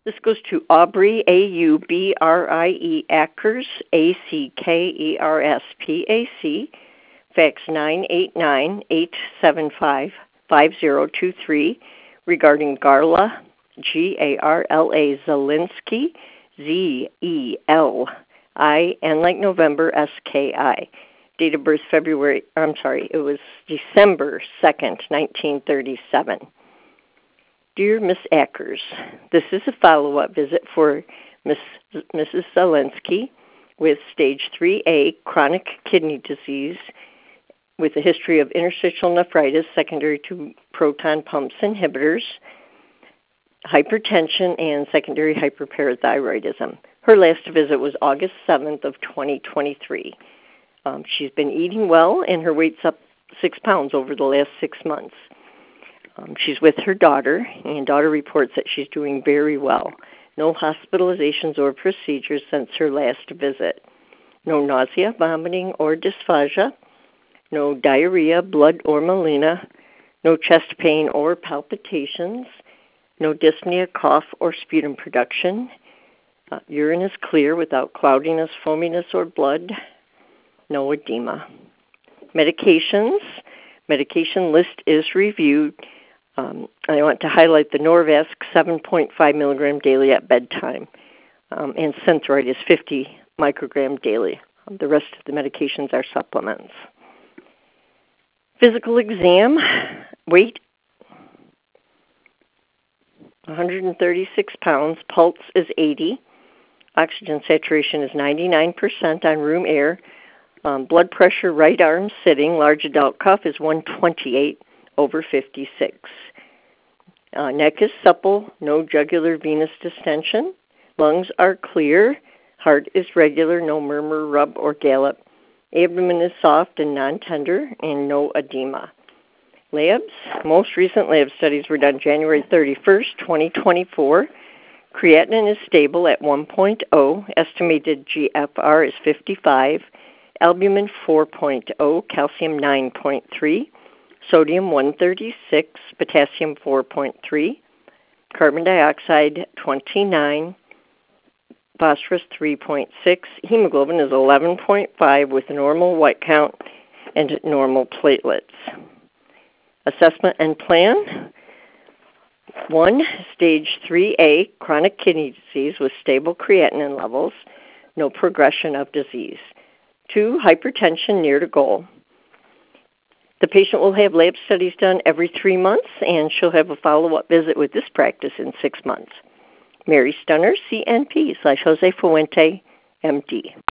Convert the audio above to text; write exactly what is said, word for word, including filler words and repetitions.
This goes to Aubrey, A U B R I E, Ackers, A C K E R S P A C, fax nine eight nine, eight seven five, five zero two three, regarding Garla, G A R L A, Zelinsky, Z E L I N like November, S K I. Date of birth February, I'm sorry, it was December second, nineteen thirty-seven. Dear Miss Ackers, this is a follow-up visit for Miss, Missus Zelinsky with stage three A chronic kidney disease with a history of interstitial nephritis secondary to proton pumps inhibitors, hypertension, and secondary hyperparathyroidism. Her last visit was August seventh of twenty twenty-three. Um, she's been eating well, and her weight's up six pounds over the last six months. Um, she's with her daughter, and daughter reports that she's doing very well. No hospitalizations or procedures since her last visit. No nausea, vomiting, or dysphagia. No diarrhea, blood, or melena. No chest pain or palpitations. No dyspnea, cough, or sputum production. Uh, urine is clear without cloudiness, foaminess, or blood. No edema. Medications. Medication list is reviewed. Um, I want to highlight the Norvasc seven point five milligram daily at bedtime, um, and Synthroid is fifty microgram daily. Um, the rest of the medications are supplements. Physical exam, weight one hundred thirty-six pounds, pulse is eighty, oxygen saturation is ninety-nine percent on room air, um, blood pressure right arm sitting, large adult cuff is one twenty-eight over fifty-six. Uh, neck is supple, no jugular venous distension, lungs are clear, heart is regular, no murmur, rub, or gallop, abdomen is soft and non-tender, and no edema. Labs, most recent lab studies were done January thirty-first, twenty twenty-four. Creatinine is stable at one point oh, estimated G F R is fifty-five, albumin four point oh, calcium nine point three, sodium one thirty-six, potassium four point three, carbon dioxide twenty-nine, phosphorus three point six, hemoglobin is eleven point five with normal white count and normal platelets. Assessment and plan. One, stage three A, chronic kidney disease with stable creatinine levels, no progression of disease. Two, hypertension near to goal. The patient will have lab studies done every three months, and she'll have a follow-up visit with this practice in six months. Mary Stunner, C N P, slash Jose Fuente, M D.